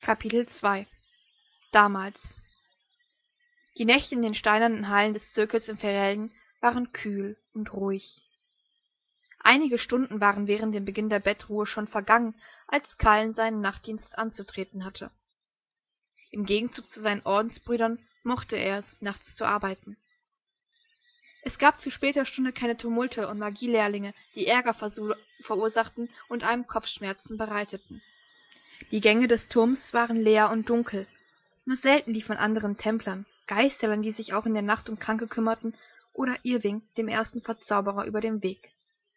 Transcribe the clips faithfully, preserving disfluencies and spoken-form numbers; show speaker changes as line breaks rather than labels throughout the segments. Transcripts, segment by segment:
Kapitel zwei Damals Die Nächte in den steinernen Hallen des Zirkels in Ferelden waren kühl und ruhig. Einige Stunden waren während dem Beginn der Bettruhe schon vergangen, als Kallen seinen Nachtdienst anzutreten hatte. Im Gegenzug zu seinen Ordensbrüdern mochte er es, nachts zu arbeiten. Es gab zu später Stunde keine Tumulte und Magielehrlinge, die Ärger verursachten und einem Kopfschmerzen bereiteten. Die Gänge des Turms waren leer und dunkel. Nur selten die von anderen Templern, Geistern, die sich auch in der Nacht um Kranke kümmerten, oder Irving, dem ersten Verzauberer, über dem Weg.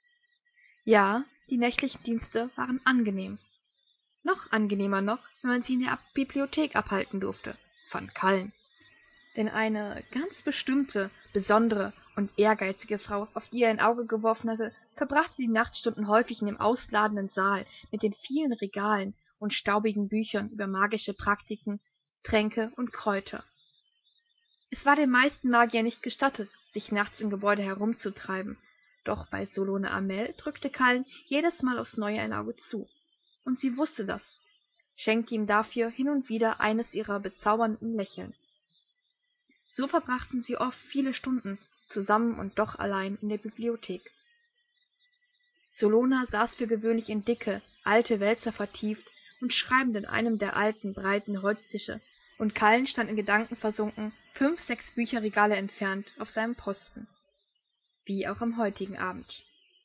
Ja, die nächtlichen Dienste waren angenehm. Noch angenehmer noch, wenn man sie in der Bibliothek abhalten durfte, fand Kallen. Denn eine ganz bestimmte, besondere und ehrgeizige Frau, auf die er ein Auge geworfen hatte, verbrachte die Nachtstunden häufig in dem ausladenden Saal mit den vielen Regalen und staubigen Büchern über magische Praktiken, Tränke und Kräuter. Es war den meisten Magiern nicht gestattet, sich nachts im Gebäude herumzutreiben, doch bei Solone Amell drückte Kallen jedes Mal aufs Neue ein Auge zu, und sie wusste das, schenkte ihm dafür hin und wieder eines ihrer bezaubernden Lächeln. So verbrachten sie oft viele Stunden, zusammen und doch allein in der Bibliothek. Solona saß für gewöhnlich in dicke, alte Wälzer vertieft und schreibend in einem der alten, breiten Holztische, und Kallen stand in Gedanken versunken, fünf, sechs Bücherregale entfernt, auf seinem Posten. Wie auch am heutigen Abend.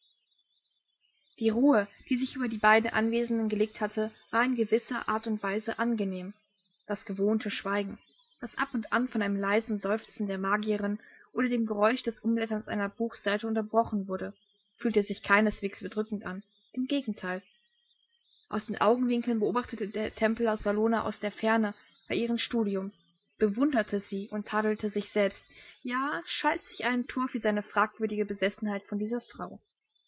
Die Ruhe, die sich über die beiden Anwesenden gelegt hatte, war in gewisser Art und Weise angenehm. Das gewohnte Schweigen, das ab und an von einem leisen Seufzen der Magierin oder dem Geräusch des Umblätterns einer Buchseite unterbrochen wurde, fühlte sich keineswegs bedrückend an. Im Gegenteil. Aus den Augenwinkeln beobachtete der Templer Salona aus der Ferne bei ihrem Studium, bewunderte sie und tadelte sich selbst, ja, schalt sich einen Tor für seine fragwürdige Besessenheit von dieser Frau.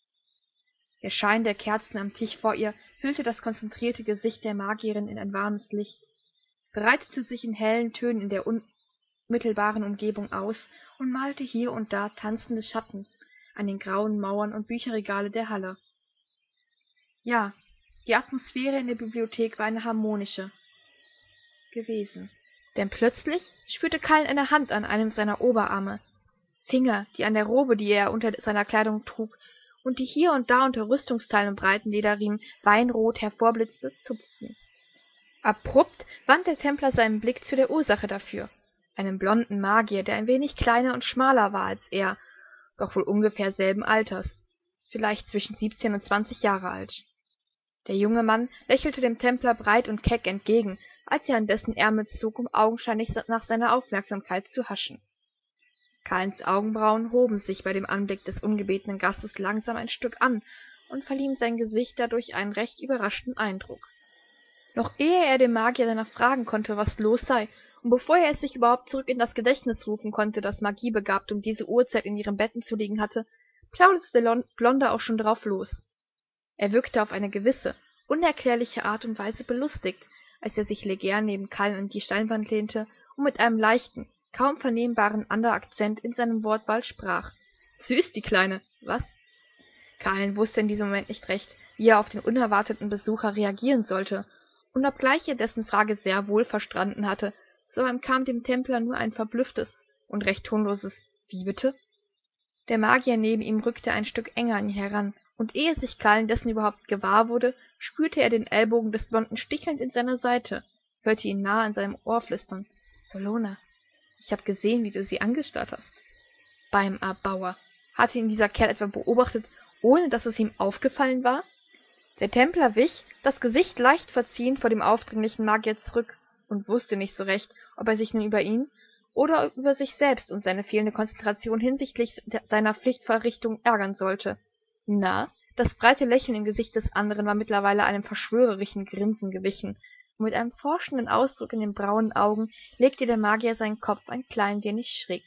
Der Schein der Kerzen am Tisch vor ihr hüllte das konzentrierte Gesicht der Magierin in ein warmes Licht, breitete sich in hellen Tönen in der unmittelbaren Umgebung aus und malte hier und da tanzende Schatten an den grauen Mauern und Bücherregale der Halle. Ja, die Atmosphäre in der Bibliothek war eine harmonische gewesen. Denn plötzlich spürte Kallen eine Hand an einem seiner Oberarme, Finger, die an der Robe, die er unter seiner Kleidung trug, und die hier und da unter Rüstungsteilen und breiten Lederriemen weinrot hervorblitzte, zupften. Abrupt wandte der Templer seinen Blick zu der Ursache dafür, einem blonden Magier, der ein wenig kleiner und schmaler war als er, doch wohl ungefähr selben Alters, vielleicht zwischen siebzehn und zwanzig Jahre alt. Der junge Mann lächelte dem Templer breit und keck entgegen, als er an dessen Ärmel zog, um augenscheinlich nach seiner Aufmerksamkeit zu haschen. Kallens Augenbrauen hoben sich bei dem Anblick des ungebetenen Gastes langsam ein Stück an und verliehen sein Gesicht dadurch einen recht überraschten Eindruck. Noch ehe er den Magier danach fragen konnte, was los sei, und bevor er es sich überhaupt zurück in das Gedächtnis rufen konnte, dass Magiebegabt um diese Uhrzeit in ihren Betten zu liegen hatte, plauderte der Blonde auch schon drauf los. Er wirkte auf eine gewisse, unerklärliche Art und Weise belustigt, als er sich leger neben Kallen an die Steinwand lehnte und mit einem leichten, kaum vernehmbaren Anderakzent in seinem Wortwahl sprach. »Süß, die Kleine, was?« Kallen wusste in diesem Moment nicht recht, wie er auf den unerwarteten Besucher reagieren sollte, und obgleich er dessen Frage sehr wohl verstanden hatte, so entkam dem Templer nur ein verblüfftes und recht tonloses »Wie bitte?« Der Magier neben ihm rückte ein Stück enger an ihn heran, und ehe sich Kallen dessen überhaupt gewahr wurde, spürte er den Ellbogen des Blonden stichelnd in seiner Seite, hörte ihn nahe an seinem Ohr flüstern. »Solona, ich hab gesehen, wie du sie angestarrt hast.« Beim Erbauer! Hatte ihn dieser Kerl etwa beobachtet, ohne dass es ihm aufgefallen war? Der Templer wich, das Gesicht leicht verziehen, vor dem aufdringlichen Magier zurück und wusste nicht so recht, ob er sich nun über ihn oder über sich selbst und seine fehlende Konzentration hinsichtlich seiner Pflichtverrichtung ärgern sollte. Na, das breite Lächeln im Gesicht des anderen war mittlerweile einem verschwörerischen Grinsen gewichen, und mit einem forschenden Ausdruck in den braunen Augen legte der Magier seinen Kopf ein klein wenig schräg.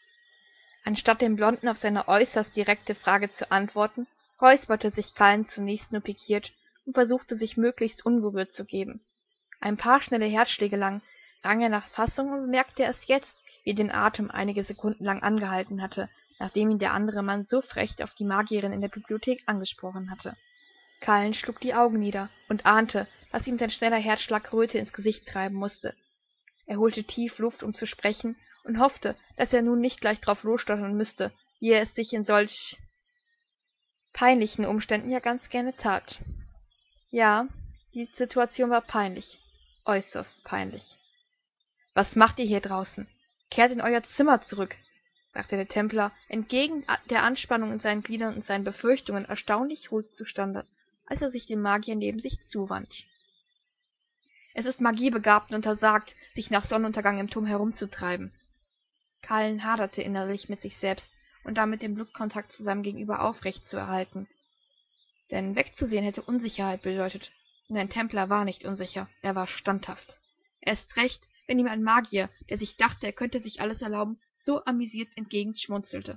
Anstatt dem Blonden auf seine äußerst direkte Frage zu antworten, räusperte sich Kallen zunächst nur pikiert und versuchte sich möglichst ungerührt zu geben. Ein paar schnelle Herzschläge lang rang er nach Fassung und bemerkte erst jetzt, wie er den Atem einige Sekunden lang angehalten hatte, nachdem ihn der andere Mann so frech auf die Magierin in der Bibliothek angesprochen hatte. Kallen schlug die Augen nieder und ahnte, was ihm sein schneller Herzschlag Röte ins Gesicht treiben mußte. Er holte tief Luft, um zu sprechen, und hoffte, dass er nun nicht gleich drauf losstottern müsste, wie er es sich in solch peinlichen Umständen ja ganz gerne tat. Ja, die Situation war peinlich, äußerst peinlich. »Was macht ihr hier draußen? Kehrt in euer Zimmer zurück«, brachte der Templer entgegen der Anspannung in seinen Gliedern und seinen Befürchtungen erstaunlich ruhig zustande, als er sich dem Magier neben sich zuwand. »Es ist Magiebegabt untersagt, sich nach Sonnenuntergang im Turm herumzutreiben.« Kallen haderte innerlich mit sich selbst und damit den Blickkontakt zu seinem Gegenüber aufrecht zu erhalten. Denn wegzusehen hätte Unsicherheit bedeutet, und ein Templer war nicht unsicher, er war standhaft. Erst recht, wenn ihm ein Magier, der sich dachte, er könnte sich alles erlauben, so amüsiert entgegenschmunzelte.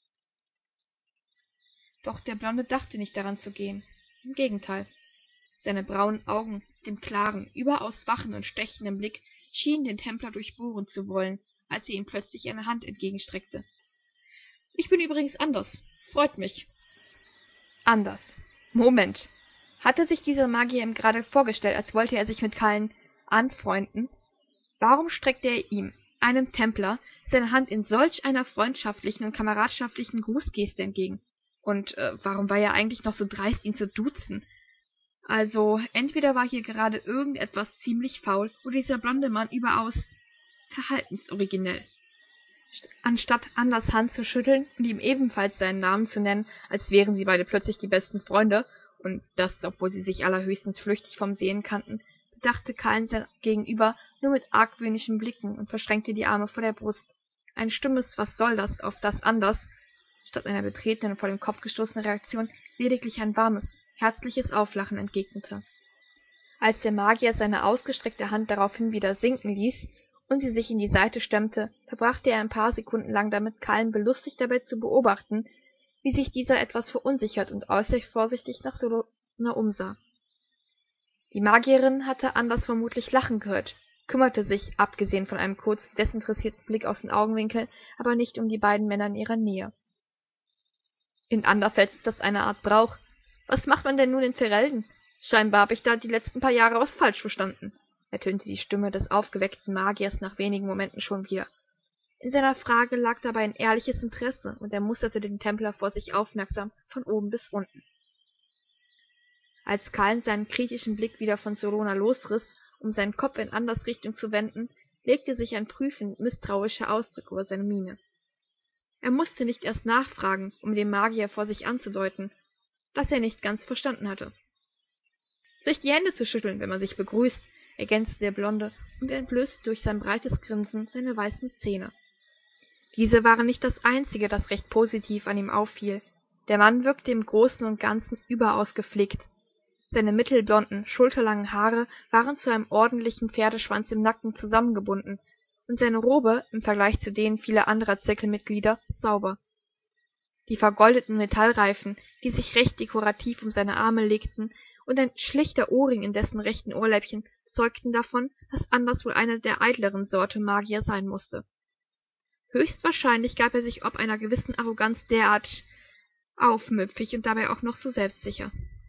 Doch der Blonde dachte nicht daran zu gehen. Im Gegenteil. Seine braunen Augen, mit dem klaren, überaus wachen und stechenden Blick, schienen den Templer durchbohren zu wollen, als er ihm plötzlich eine Hand entgegenstreckte. »Ich bin übrigens anders. Freut mich.« Anders. Moment. Hatte sich dieser Magier ihm gerade vorgestellt, als wollte er sich mit Kallen anfreunden? Warum streckte er ihm, einem Templer, seine Hand in solch einer freundschaftlichen und kameradschaftlichen Grußgeste entgegen? Und äh, warum war er eigentlich noch so dreist, ihn zu duzen? Also, entweder war hier gerade irgendetwas ziemlich faul, oder dieser blonde Mann überaus verhaltensoriginell. Anstatt Anders Hand zu schütteln und ihm ebenfalls seinen Namen zu nennen, als wären sie beide plötzlich die besten Freunde, und das, obwohl sie sich allerhöchstens flüchtig vom Sehen kannten, bedachte Kallen sein Gegenüber nur mit argwöhnischen Blicken und verschränkte die Arme vor der Brust. Ein stummes »Was soll das?«, auf das Anders, statt einer betretenen und vor den Kopf gestoßenen Reaktion, lediglich ein warmes, herzliches Auflachen entgegnete. Als der Magier seine ausgestreckte Hand daraufhin wieder sinken ließ und sie sich in die Seite stemmte, verbrachte er ein paar Sekunden lang damit, Kallen belustigt dabei zu beobachten, wie sich dieser etwas verunsichert und äußerst vorsichtig nach Solona umsah. Die Magierin hatte Anders vermutlich lachen gehört, kümmerte sich, abgesehen von einem kurzen, desinteressierten Blick aus den Augenwinkeln, aber nicht um die beiden Männer in ihrer Nähe. »In Anderfels ist das eine Art Brauch. Was macht man denn nun in Ferelden? Scheinbar habe ich da die letzten paar Jahre was falsch verstanden«, ertönte die Stimme des aufgeweckten Magiers nach wenigen Momenten schon wieder. In seiner Frage lag dabei ein ehrliches Interesse, und er musterte den Templer vor sich aufmerksam von oben bis unten. Als Kallen seinen kritischen Blick wieder von Solona losriss, um seinen Kopf in Anders Richtung zu wenden, legte sich ein prüfend misstrauischer Ausdruck über seine Miene. Er musste nicht erst nachfragen, um dem Magier vor sich anzudeuten, dass er nicht ganz verstanden hatte. »Sich die Hände zu schütteln, wenn man sich begrüßt«, ergänzte der Blonde und entblößte durch sein breites Grinsen seine weißen Zähne. Diese waren nicht das Einzige, das recht positiv an ihm auffiel. Der Mann wirkte im Großen und Ganzen überaus gepflegt. Seine mittelblonden, schulterlangen Haare waren zu einem ordentlichen Pferdeschwanz im Nacken zusammengebunden, und seine Robe, im Vergleich zu denen vieler anderer Zirkelmitglieder, sauber. Die vergoldeten Metallreifen, die sich recht dekorativ um seine Arme legten, und ein schlichter Ohrring in dessen rechten Ohrläppchen zeugten davon, dass Anders wohl einer der eitleren Sorte Magier sein musste. Höchstwahrscheinlich gab er sich ob einer gewissen Arroganz derart aufmüpfig und dabei auch noch so selbstsicher.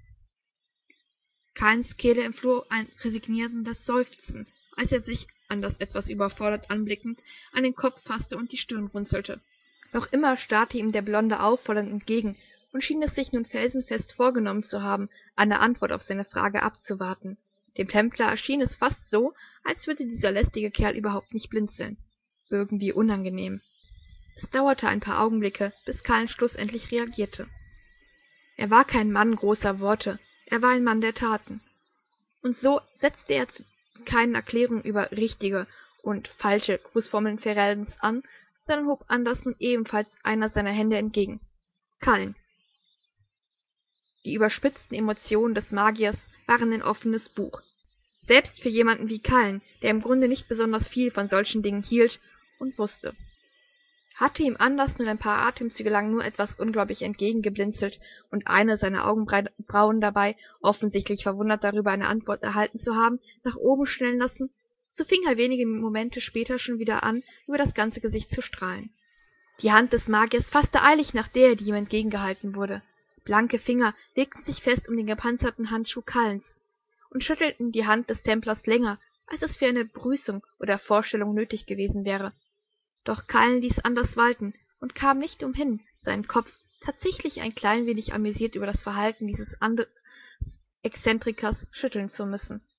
Kallens Kehle entfloh ein resignierendes Seufzen, als er sich, Anders etwas überfordert anblickend, an den Kopf fasste und die Stirn runzelte. Noch immer starrte ihm der Blonde auffordernd entgegen und schien es sich nun felsenfest vorgenommen zu haben, eine Antwort auf seine Frage abzuwarten. Dem Templer erschien es fast so, als würde dieser lästige Kerl überhaupt nicht blinzeln. Irgendwie unangenehm. Es dauerte ein paar Augenblicke, bis Kallen schlussendlich reagierte. Er war kein Mann großer Worte, er war ein Mann der Taten. Und so setzte er zu keinen Erklärungen über richtige und falsche Grußformeln Fereldens an, sondern hob Anders nun ebenfalls einer seiner Hände entgegen. »Kallen.« Die überspitzten Emotionen des Magiers waren ein offenes Buch. Selbst für jemanden wie Kallen, der im Grunde nicht besonders viel von solchen Dingen hielt und wusste. Hatte ihm Anders nun ein paar Atemzüge lang nur etwas ungläubig entgegengeblinzelt und eine seiner Augenbrauen dabei, offensichtlich verwundert darüber, eine Antwort erhalten zu haben, nach oben schnellen lassen, so fing er wenige Momente später schon wieder an, über das ganze Gesicht zu strahlen. Die Hand des Magiers fasste eilig nach der, die ihm entgegengehalten wurde. Blanke Finger legten sich fest um den gepanzerten Handschuh Kallens, und schüttelten die Hand des Templers länger, als es für eine Begrüßung oder Vorstellung nötig gewesen wäre. Doch Kallen ließ anders walten und kam nicht umhin, seinen Kopf tatsächlich ein klein wenig amüsiert über das Verhalten dieses anderen Exzentrikers schütteln zu müssen.